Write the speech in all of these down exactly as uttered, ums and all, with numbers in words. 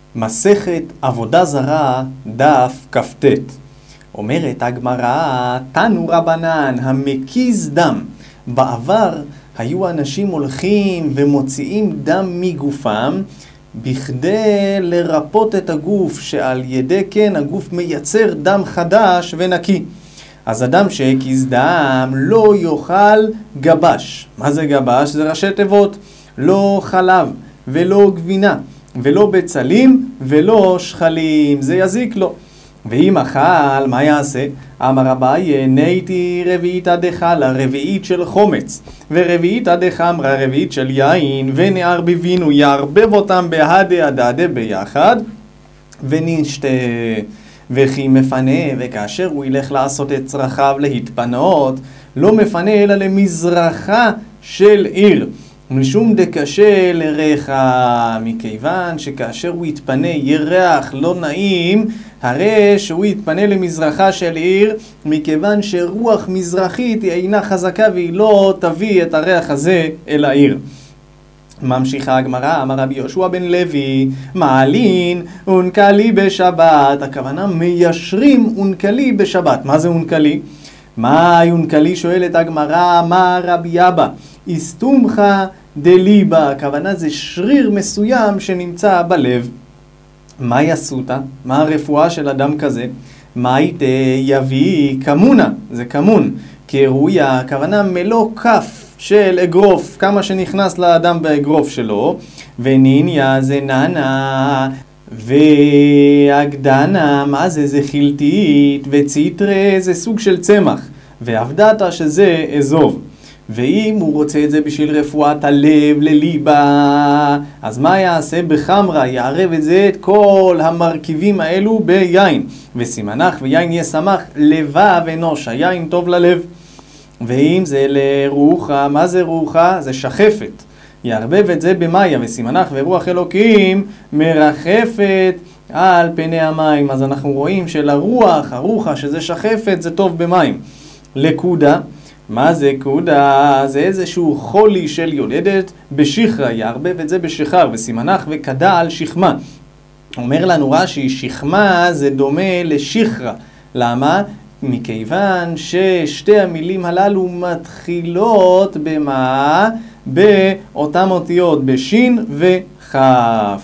מסכת עבודה זרה דף כ"ט. אומרת הגמרא, תנו רבנן המקיז דם. בעבר היו אנשים הולכים ומוציאים דם מגופם בכדי לרפות את הגוף, שעל ידי כן הגוף מייצר דם חדש ונקי. אז אדם שהקיז דם לא יאכל גבש. מה זה גבש? זה ראשי תיבות. לא חלב ולא גבינה ולא בצלים ולא שחלים, זה יזיק לו. ואם אכל, מה יעשה? אמר אביי, נייתי רביעיתא דחלה, רביעית של חומץ, ורביעיתא דחמרא, רביעית של יין, ונערבבינו, יערבב אותם בהדה הדדה ביחד, ונשתה. וכי מפנה, וכאשר הוא ילך לעשות את צרכיו להתפנות, לא מפנה אלא למזרחה של עיר. משום דקשה לריחה, מכיוון שכאשר הוא יתפנה ירח לא נעים, הרי שהוא יתפנה למזרחה של עיר, מכיוון שרוח מזרחית היא אינה חזקה והיא לא תביא את הריח הזה אל העיר. ממשיכה הגמרא, אמר רבי יהושע בן לוי, מעלין אונקלי בשבת. הכוונה מיישרים אונקלי בשבת. מה זה אונקלי? מה אונקלי? שואלת הגמרא, מה רבי אבא? איסתומחה דליבה. הכוונה זה שריר מסוים שנמצא בלב. מה יסותה? מה הרפואה של אדם כזה? מה היית יביא כמונה? זה כמון. כרויה, הכוונה מלוא כף של אגרוף, כמה שנכנס לאדם באגרוף שלו. וניניה זה ננה, והגדנה, מה זה? זה חילתית, וציטרה זה סוג של צמח, ועבדתה שזה אזוב. ואם הוא רוצה את זה בשביל רפואת הלב לליבה, אז מה יעשה? בחמרה יערב את זה, את כל המרכיבים האלו ביין, וסימנך ויין ישמח לבב אנוש, היין טוב ללב. ואם זה לרוחה, מה זה רוחה? זה שחפת, יערבב את זה במאיה, וסימנך ורוח אלוקים מרחפת על פני המים. אז אנחנו רואים שלרוח, הרוחה שזה שחפת, זה טוב במים. לקודה, מה זה קודה? זה איזשהו חולי של יולדת בשכרה, יערבב את זה בשחר, וסימנך וקדה על שכמה. אומר לנו רש"י, שכמה זה דומה לשכרה. למה? מכיוון ששתי המילים הללו מתחילות במה? באותן אותיות, בשין וכף.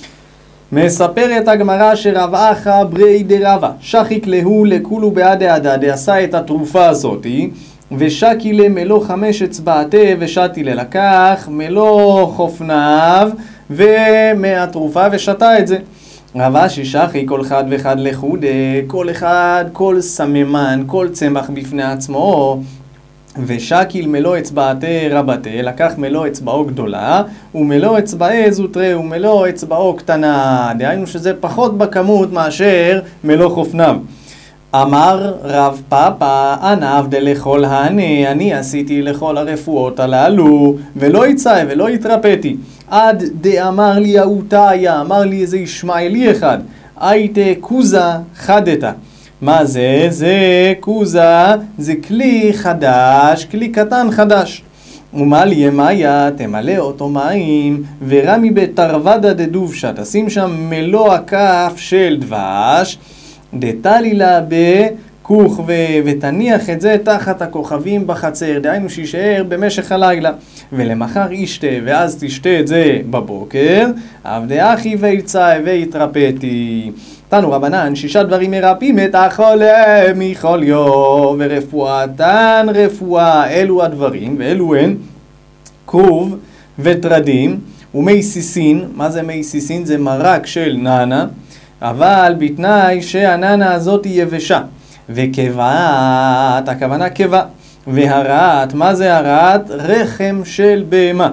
מספרת הגמרא שרב אחא ברי דרבא שחיק להו לכולו בעדה הדדה, עשה את התרופה הזאת, ושקי למלוא חמש אצבעתה ושתי ללקח מלוא חופניו ומהתרופה ושתה את זה. רבה ששחי כל אחד ואחד לחודה, כל אחד, כל סממן, כל צמח בפני עצמו, ושקיל מלוא אצבעתה רבתה, לקח מלוא אצבעו גדולה, ומלוא אצבעי זוטרה, ומלוא אצבעו קטנה, דהיינו שזה פחות בכמות מאשר מלוא חופניו. אמר רב פאפא, אנא עבדה לכל הני, אני עשיתי לכל הרפואות הללו, ולא יצאי ולא יתרפאתי. עד דאמר לי אהותיה, אמר לי איזה ישמעאלי אחד, הייתה קוזה חדתה. מה זה? זה קוזה, זה כלי חדש, כלי קטן חדש. ומה לי מאיה, תמלא אותו מים, ורמי בתרוודה דדובשה, תשים שם מלוא הכף של דבש, דתלי לה בכוך ותניח את זה תחת הכוכבים בחצר, דהיינו שישאר במשך הלילה, ולמחר ישתה, ואז תשתה את זה בבוקר, עבדי אחי ויצא ויתרפאתי. תנו רבנן, שישה דברים מרפאים את החולה מחוליו, ורפואתן רפואה. אלו הדברים, ואלו הן כרוב וטרדים ומי סיסין. מה זה מי סיסין? זה מרק של ננה, אבל בתנאי שהננה הזאת היא יבשה. וקבעת, הכוונה קבע. והרעת, מה זה הרעת? רחם של בהמה.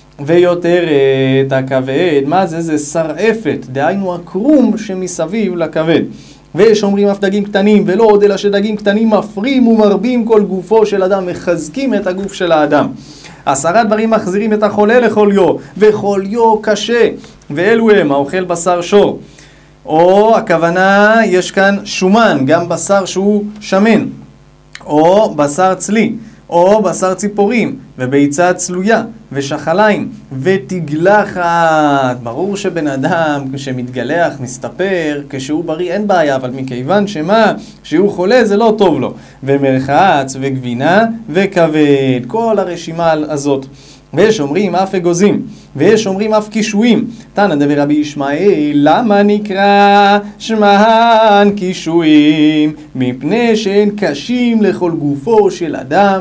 ויותרת, הכבד, מה זה? זה שרעפת, דהיינו הקרום שמסביב לכבד. ויש אומרים אף דגים קטנים, ולא עוד אלא שדגים קטנים מפרים ומרבים כל גופו של אדם, מחזקים את הגוף של האדם. עשרה דברים מחזירים את החולה לחוליו, וחוליו קשה, ואלו הם האוכל בשר שור, או הכוונה יש כאן שומן, גם בשר שהוא שמן, או בשר צלי, או בשר ציפורים, וביצה צלויה, ושחליים, ותגלחת. ברור שבן אדם שמתגלח, מסתפר, כשהוא בריא אין בעיה, אבל מכיוון שמה, שהוא חולה זה לא טוב לו. ומרחץ, וגבינה, וכבד. כל הרשימה הזאת. ויש אומרים אף אגוזים, ויש אומרים אף קישואים. תנא דרבי ישמעאל, למה נקרא שמן קישואים? מפני שהן קשים לכל גופו של אדם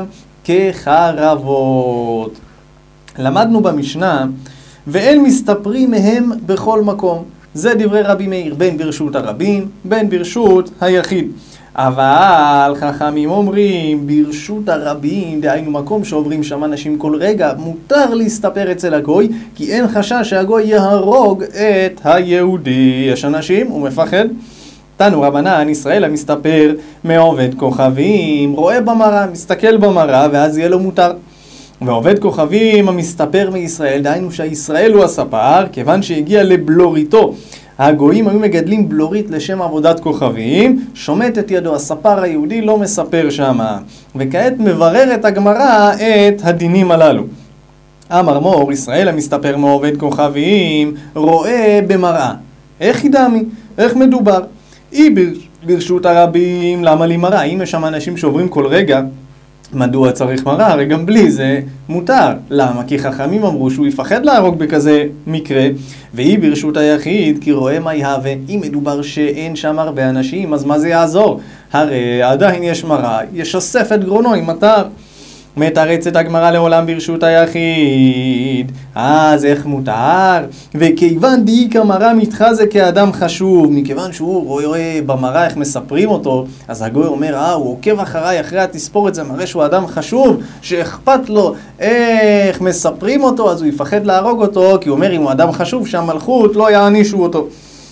כחרבות. למדנו במשנה, ואין מסתפרים מהם בכל מקום. זה דברי רבי מאיר, בין ברשות הרבים, בין ברשות היחיד. אבל חכמים אומרים, ברשות הרבים, דהיינו מקום שעוברים שם אנשים כל רגע, מותר להסתפר אצל הגוי, כי אין חשש שהגוי יהרוג את היהודי. יש אנשים, הוא מפחד. תנו רבנן, ישראל המסתפר מעובד כוכבים, רואה במראה, מסתכל במראה, ואז יהיה לו מותר. ועובד כוכבים המסתפר מישראל, דהיינו שהישראל הוא הספר, כיוון שהגיע לבלוריתו. הגויים היו מגדלים בלורית לשם עבודת כוכבים, שומט את ידו, הספר היהודי לא מספר שם. וכעת מבררת הגמרא את הדינים הללו. אמר מור, ישראל המסתפר מעובד כוכבים, רואה במראה. איך ידעמי? איך מדובר? אי ברשות הרבים, למה לי מראה? אם יש שם אנשים שעוברים כל רגע, מדוע צריך מראה? הרי גם בלי זה מותר. למה? כי חכמים אמרו שהוא יפחד להרוג בכזה מקרה, והיא ברשות היחיד, כי רואה מה יהווה. אם מדובר שאין שם הרבה אנשים, אז מה זה יעזור? הרי עדיין יש מראה, ישסף את גרונו עם מטר. מתרצת הגמרא לעולם ברשות היחיד. אז איך מותר? וכיוון דאיכא מראה מתחזה כאדם חשוב, מכיוון שהוא רואה במראה איך מספרים אותו, אז הגוי אומר, אה, הוא עוקב אחריי, אחרי התספורת, זה מראה שהוא אדם חשוב, שאכפת לו איך מספרים אותו, אז הוא יפחד להרוג אותו, כי הוא אומר, אם הוא אדם חשוב, שהמלכות לא יענישו אותו.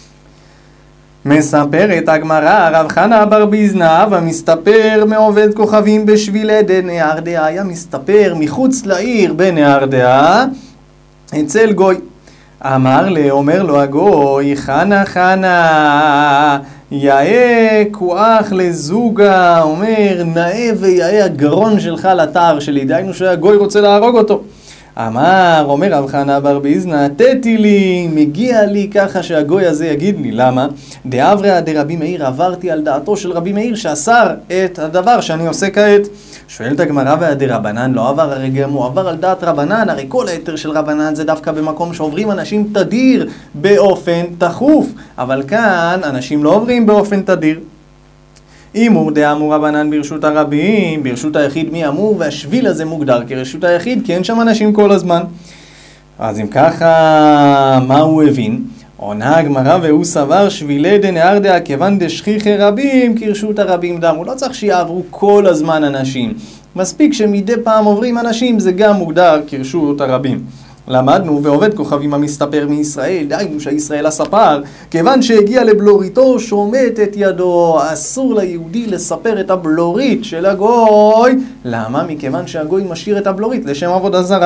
מספרת הגמרא, רב חנא בר ביזנא, ומסתפר מעובד כוכבים בשבילי דנהר דעה, היה מסתפר מחוץ לעיר בנהר דעה אצל גוי. אמר לי, אומר לו הגוי, חנא חנא, יאה כוח לזוגה, אומר, נאה ויאה הגרון שלך לתער שלי, דהיינו שהגוי רוצה להרוג אותו. אמר, אומר רב חנא בר ביזנא, תתי לי, מגיע לי ככה שהגוי הזה יגיד לי. למה? דאבריה דרבי מאיר, עברתי על דעתו של רבי מאיר שאסר את הדבר שאני עושה כעת. שואלת הגמרא, והדרבנן לא עבר, הרי גם הוא עבר על דעת רבנן, הרי כל היתר של רבנן זה דווקא במקום שעוברים אנשים תדיר באופן תכוף, אבל כאן אנשים לא עוברים באופן תדיר. אימור דאמור רבנן ברשות הרבים, ברשות היחיד מי אמור, והשביל הזה מוגדר כרשות היחיד, כי אין שם אנשים כל הזמן. אז אם ככה, מה הוא הבין? עונה הגמרא, והוא סבר שבילי דנהר דעה כיוון דשכיחי רבים כרשות הרבים דם. הוא לא צריך שיעברו כל הזמן אנשים. מספיק שמדי פעם עוברים אנשים, זה גם מוגדר כרשות הרבים. למדנו, ועובד כוכבים המסתפר מישראל, דהיינו שהישראל הספר, כיוון שהגיע לבלוריתו, שומט את ידו. אסור ליהודי לספר את הבלורית של הגוי. למה? מכיוון שהגוי משאיר את הבלורית לשם עבודה זרה.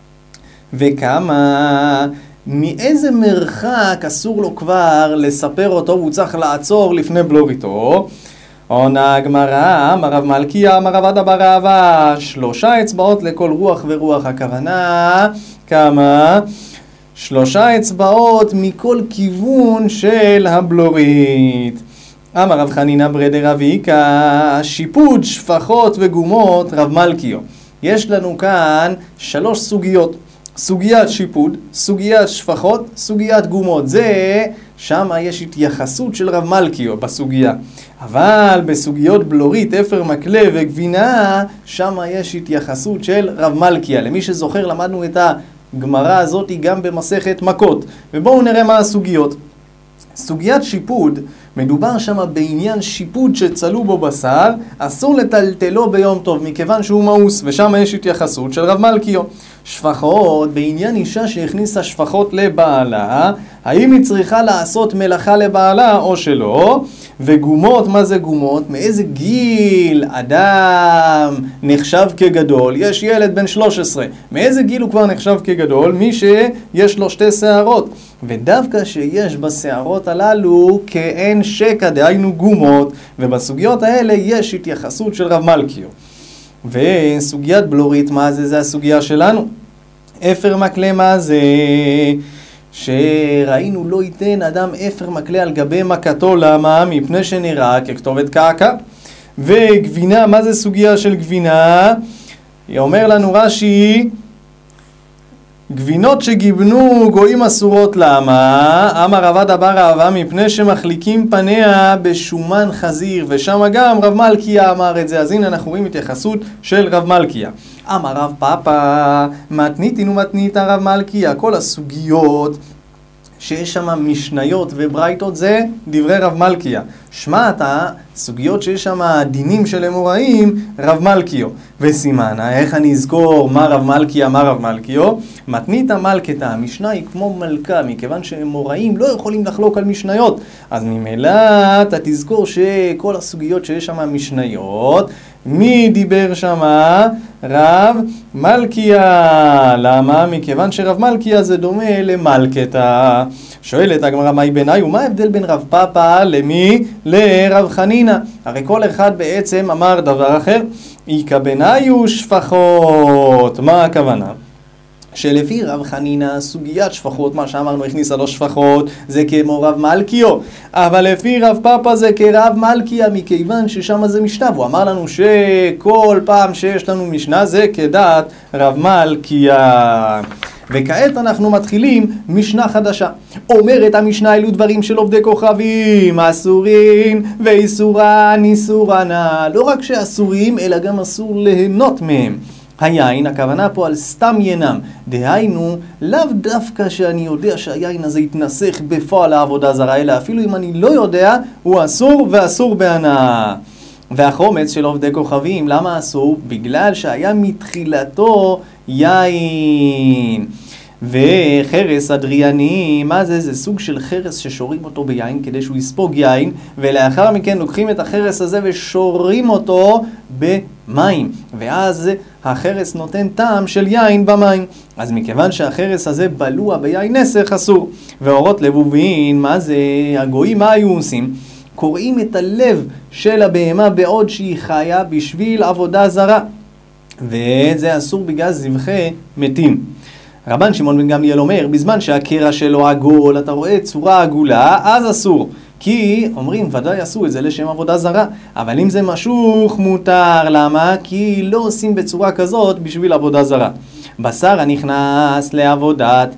וכמה, מאיזה מרחק אסור לו כבר לספר אותו, והוא צריך לעצור לפני בלוריתו? עונה הגמרא, אמר רב מלכיה, אמר רב עדה בר אהבה, שלושה אצבעות לכל רוח ורוח. הכוונה, כמה? שלושה אצבעות מכל כיוון של הבלורית. אמר רב חנינא ברי דרב איקא, שיפוד, שפחות וגומות, רב מלכיו. יש לנו כאן שלוש סוגיות. סוגיית שיפוד, סוגיית שפחות, סוגיית גומות. זה, שם יש התייחסות של רב מלכיו בסוגיה. אבל בסוגיות בלורית, אפר מקלה וגבינה, שם יש התייחסות של רב מלכיה. למי שזוכר, למדנו את הגמרא הזאת גם במסכת מכות. ובואו נראה מה הסוגיות. סוגיית שיפוד, מדובר שם בעניין שיפוד שצלו בו בשר, אסור לטלטלו ביום טוב מכיוון שהוא מאוס, ושם יש התייחסות של רב מלכיו. שפחות, בעניין אישה שהכניסה שפחות לבעלה, האם היא צריכה לעשות מלאכה לבעלה או שלא? וגומות, מה זה גומות? מאיזה גיל אדם נחשב כגדול? יש ילד בן שלוש עשרה, מאיזה גיל הוא כבר נחשב כגדול? מי שיש לו שתי שערות, ודווקא שיש בשערות הללו כאין שקע, דהיינו גומות, ובסוגיות האלה יש התייחסות של רב מלכיו. וסוגיית בלורית, מה זה? זה הסוגיה שלנו. אפר מקלה מה זה? שראינו לא ייתן אדם אפר מקלה על גבי מכתו, למה? מפני שנראה ככתובת קעקע. וגבינה, מה זה סוגיה של גבינה? אומר לנו רש"י, גבינות שגיבנו גויים אסורות, למה? אמר רבא בר אבא, מפני שמחליקים פניה בשומן חזיר, ושם גם רב מלכיה אמר את זה. אז הנה אנחנו רואים התייחסות של רב מלכיה. אמר רב פאפא, מתניתין ומתנית רב מלכיה. כל הסוגיות שיש שם משניות וברייתות זה דברי רב מלכיה. שמעת, סוגיות שיש שם דינים של אמוראים, רב מלכיו. וסימנה, איך אני אזכור מה רב מלכיה, מה רב מלכיו? מתנית מלכתה, המשנה היא כמו מלכה, מכיוון שאמוראים לא יכולים לחלוק על משניות. אז ממילא אתה תזכור שכל הסוגיות שיש שם משניות, מי דיבר שמה? רב מלכיה. למה? מכיוון שרב מלכיה זה דומה למלכתה. שואלת הגמרא, מהי ביניי? ומה ההבדל בין רב פאפא למי? לרב חנינא. הרי כל אחד בעצם אמר דבר אחר. איכא ביניי ושפחות. מה הכוונה? שלפי רב חנינא סוגיית שפחות, מה שאמרנו הכניסה לו שפחות, זה כמו רב מלכיו, אבל לפי רב פאפא זה כרב מלכיה, מכיוון ששם זה משנה. הוא אמר לנו שכל פעם שיש לנו משנה זה כדעת רב מלכיה. וכעת אנחנו מתחילים משנה חדשה. אומרת המשנה, אלו דברים של עובדי כוכבים, אסורים ואיסורן איסורנה. לא רק שאסורים אלא גם אסור ליהנות מהם. היין, הכוונה פה על סתם ינם, דהיינו לאו דווקא שאני יודע שהיין הזה יתנסח בפועל לעבודה זרה, אלא אפילו אם אני לא יודע, הוא אסור ואסור בהנאה. והחומץ של עובדי כוכבים, למה אסור? בגלל שהיה מתחילתו יין. וחרס אדריאני, מה זה? זה סוג של חרס ששורים אותו ביין כדי שהוא יספוג יין, ולאחר מכן לוקחים את החרס הזה ושורים אותו במים, ואז החרס נותן טעם של יין במים. אז מכיוון שהחרס הזה בלוע ביין נסך, אסור. ואורות לבובין, מה זה? הגויים מה היו עושים? קוראים את הלב של הבהמה בעוד שהיא חיה בשביל עבודה זרה, וזה אסור בגלל זבחי מתים. רבן שמעון בן גמליאל אומר, בזמן שהקרע שלו עגול, אתה רואה צורה עגולה, אז אסור. כי אומרים, ודאי עשו את זה לשם עבודה זרה. אבל אם זה משוך, מותר. למה? כי לא עושים בצורה כזאת בשביל עבודה זרה. בשר הנכנס לעבודת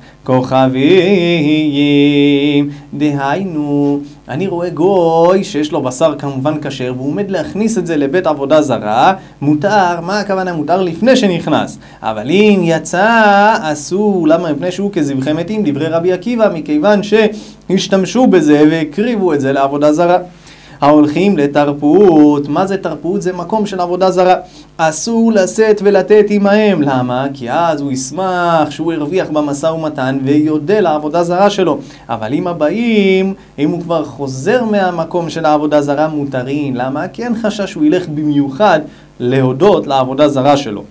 כוכבים, דהיינו, אני רואה גוי שיש לו בשר כמובן כשר, והוא עומד להכניס את זה לבית עבודה זרה, מותר. מה הכוונה? מותר לפני שנכנס. אבל אם יצא, אסור. למה? מפני שהוא כזבחי מתים, דברי רבי עקיבא, מכיוון שהשתמשו בזה והקריבו את זה לעבודה זרה. ההולכים לתרפות, מה זה תרפות? זה מקום של עבודה זרה. אסור לשאת ולתת עמהם. למה? כי אז הוא ישמח שהוא הרוויח במשא ומתן ויודה לעבודה זרה שלו. אבל אם הבאים, אם הוא כבר חוזר מהמקום של העבודה זרה, מותרים. למה? כי אין חשש שהוא ילך במיוחד להודות לעבודה זרה שלו.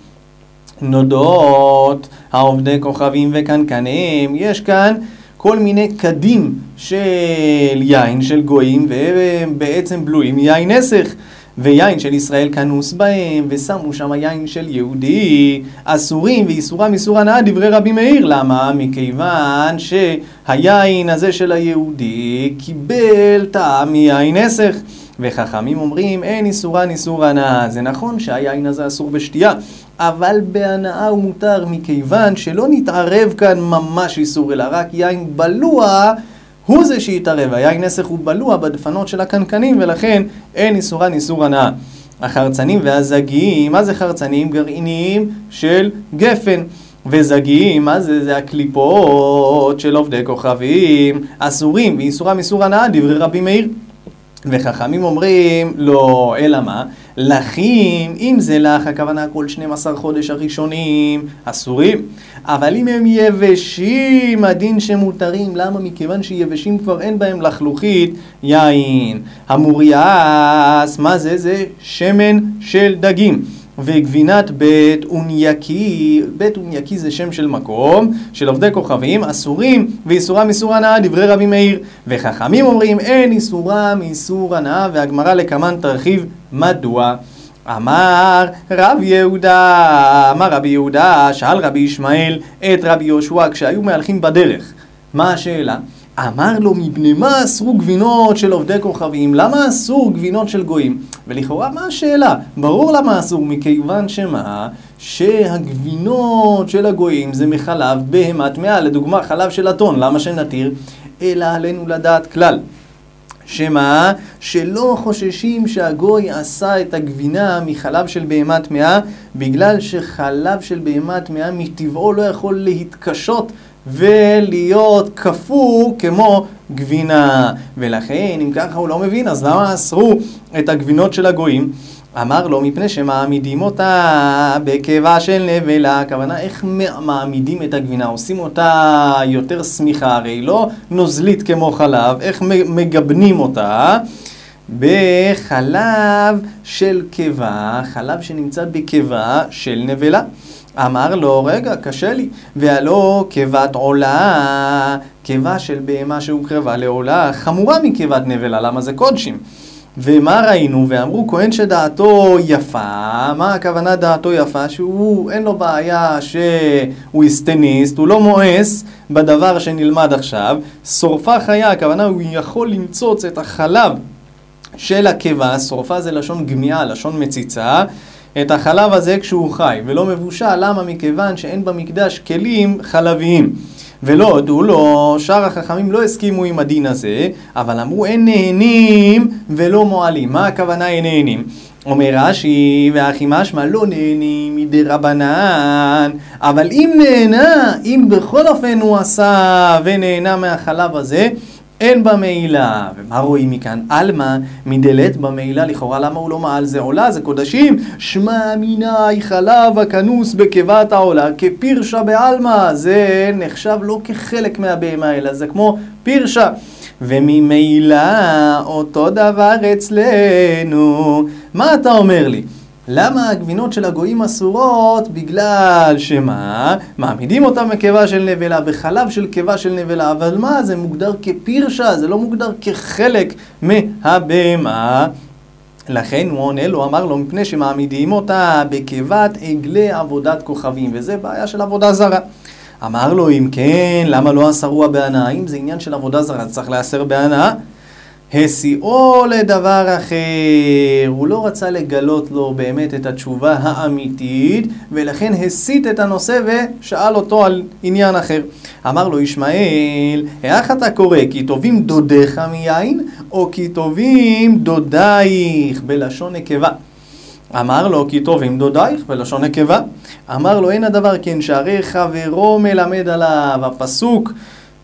נודות, העובדי כוכבים וקנקנים, יש כאן כל מיני קדים של יין של גויים, והם בעצם בלויים יין נסך, ויין של ישראל כנוס בהם, ושמו שם יין של יהודי, אסורים ואיסורם איסור הנאה, דברי רבי מאיר. למה? מכיוון שהיין הזה של היהודי קיבל טעם מיין נסך, וחכמים אומרים אין איסורן איסור הנאה. זה נכון שהיין הזה אסור בשתייה, אבל בהנאה הוא מותר, מכיוון שלא נתערב כאן ממש איסור, אלא רק יין בלוע הוא זה שיתערב. היין נסך הוא בלוע בדפנות של הקנקנים, ולכן אין איסורן איסור הנאה. החרצנים והזגים, מה זה חרצנים? גרעינים של גפן. וזגים, מה זה? זה הקליפות של עובדי כוכבים, אסורים ואיסורם איסור הנאה, דברי רבי מאיר. וחכמים אומרים לא, אלא מה? לחים, אם זה לך, הכוונה כל שנים עשר חודש הראשונים אסורים, אבל אם הם יבשים, הדין שמותרים. למה? מכיוון שיבשים כבר אין בהם לחלוכית יין. המורייס, מה זה? זה שמן של דגים. וגבינת בית אונייקי, בית אונייקי זה שם של מקום של עובדי כוכבים, אסורים ואיסורם איסור הנאה, דברי רבי מאיר. וחכמים אומרים אין איסורם איסור הנאה, והגמרא לקמן תרחיב מדוע. אמר רב יהודה, אמר רבי יהודה, שאל רבי ישמעאל את רבי יהושע כשהיו מהלכים בדרך. מה השאלה? אמר לו, מפני מה אסרו גבינות של עובדי כוכבים? למה אסור גבינות של גויים? ולכאורה מה השאלה? ברור למה אסור, מכיוון שמה? שהגבינות של הגויים זה מחלב בהמה טמאה, לדוגמה חלב של אתון, למה שנתיר? אלא עלינו לדעת כלל. שמה? שלא חוששים שהגוי עשה את הגבינה מחלב של בהמה טמאה, בגלל שחלב של בהמה טמאה מטבעו לא יכול להתקשות ולהיות כפו כמו גבינה. ולכן, אם ככה הוא לא מבין, אז למה אסרו את הגבינות של הגויים? אמר לו, מפני שמעמידים אותה בקיבה של נבלה. הכוונה, איך מעמידים את הגבינה? עושים אותה יותר סמיכה, הרי לא נוזלית כמו חלב, איך מגבנים אותה? בחלב של קיבה, חלב שנמצא בקיבה של נבלה. אמר לו, רגע, קשה לי. והלא קיבת עולה, קיבה של בהמה שהוקרבה לעולה, חמורה מקיבת נבלה, למה זה קודשים? ומה ראינו? ואמרו, כהן שדעתו יפה. מה הכוונה דעתו יפה? שהוא אין לו בעיה שהוא הסטניסט, הוא לא מואס בדבר שנלמד עכשיו. שורפה חיה, הכוונה הוא יכול למצוץ את החלב של הקיבה. שורפה זה לשון גמיעה, לשון מציצה. את החלב הזה כשהוא חי ולא מבושל. למה? מכיוון שאין במקדש כלים חלביים. ולא הודו לו, שאר החכמים לא הסכימו עם הדין הזה, אבל אמרו אין נהנים ולא מועלים. מה הכוונה אין נהנים? אומר רש"י, והכי משמע לא נהנים מדי רבנן, אבל אם נהנה, אם בכל אופן הוא עשה ונהנה מהחלב הזה, אין במעילה. ומה רואים מכאן? אלמה מדלת במעילה, לכאורה למה הוא לא מעל? זה עולה, זה קודשים. שמע מיני חלב הכנוס בקיבת העולה כפירשה בעלמה. זה נחשב לא כחלק מהבהמה, אלא זה כמו פירשה. וממעילה אותו דבר אצלנו. מה אתה אומר לי? למה הגבינות של הגויים אסורות? בגלל שמה? מעמידים אותם בקיבה של נבלה, בחלב של קיבה של נבלה, אבל מה? זה מוגדר כפירשה, זה לא מוגדר כחלק מהבהמה. לכן הוא עונה לו, אמר לו, מפני שמעמידים אותה בקיבת עגלי עבודת כוכבים, וזה בעיה של עבודה זרה. אמר לו, אם כן, למה לא אסרו בהנאה? אם זה עניין של עבודה זרה, צריך לאסר בהנאה. הסיעו לדבר אחר, הוא לא רצה לגלות לו באמת את התשובה האמיתית, ולכן הסיט את הנושא ושאל אותו על עניין אחר. אמר לו ישמעאל, איך אתה קורא? כי טובים דודיך מיין, או כי טובים דודייך בלשון נקבה? אמר לו, כי טובים דודייך בלשון נקבה. אמר לו, אין הדבר כן, שהרי חברו מלמד עליו. הפסוק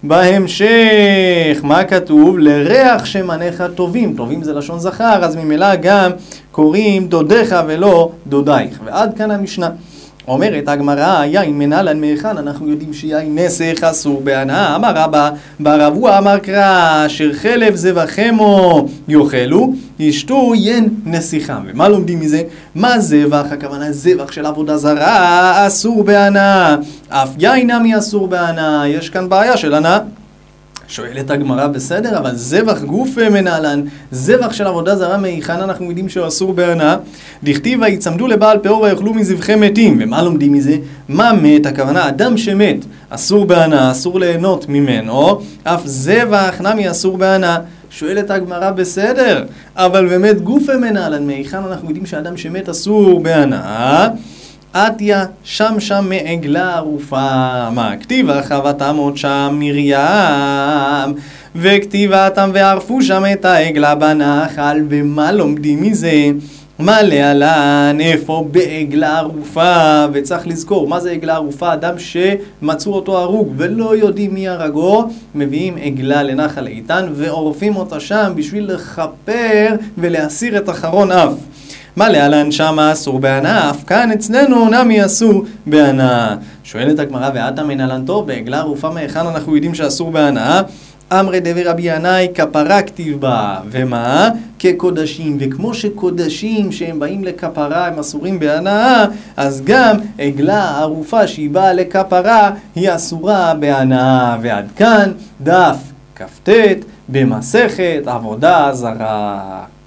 בהמשך, מה כתוב? לריח שמניך טובים. טובים זה לשון זכר, אז ממילא גם קוראים דודיך ולא דודייך. ועד כאן המשנה. אומרת הגמרא, יין מנהלן מהיכן? אנחנו יודעים שיין נסך אסור בהנאה. אמר רבא בר אבוה אמר קרא, אשר חלב זבחמו יאכלו, ישתו יין נסיכם. ומה לומדים מזה? מה זבח? הכוונה זבח של עבודה זרה אסור בהנאה. אף יין נמי אסור בהנאה. יש כאן בעיה של הנאה. שואלת הגמרא, בסדר, אבל זבח גוף מנהלן, זבח של עבודה זרה מהיכן אנחנו יודעים שהוא אסור בהנאה? דכתיב ויצמדו לבעל פאור ויאכלו מזבחי מתים. ומה לומדים מזה? מה מת? הכוונה אדם שמת אסור בהנאה, אסור ליהנות ממנו, אף זבח נמי אסור בהנאה. שואלת הגמרא, בסדר, אבל באמת גוף מנהלן מהיכן אנחנו יודעים שאדם שמת אסור בהנאה? עתיה שם שם מעגלה ערופה. מה? כתיבה חוות עמוד שם מרים, וכתיבתם וערפו שם את העגלה בנחל. ומה לומדים מזה? מה להלן? איפה? בעגלה ערופה. וצריך לזכור, מה זה עגלה ערופה? אדם שמצאו אותו הרוג ולא יודעים מי הרגו, מביאים עגלה לנחל איתן ועורפים אותה שם בשביל לכפר ולהסיר את אחרון אף. מה להלן שמה אסור בהנאה? אף כאן אצלנו נמי אסור בהנאה. שואלת הגמרא, ואתה מנהלן טוב, בעגלה ערופה מהיכן אנחנו יודעים שאסור בהנאה? אמרי דבי רבי ינאי כפרה כתיב בה. ומה? כקודשים. וכמו שקודשים שהם באים לכפרה הם אסורים בהנאה, אז גם עגלה ערופה שהיא באה לכפרה היא אסורה בהנאה. ועד כאן דף כ"ט במסכת עבודה זרה.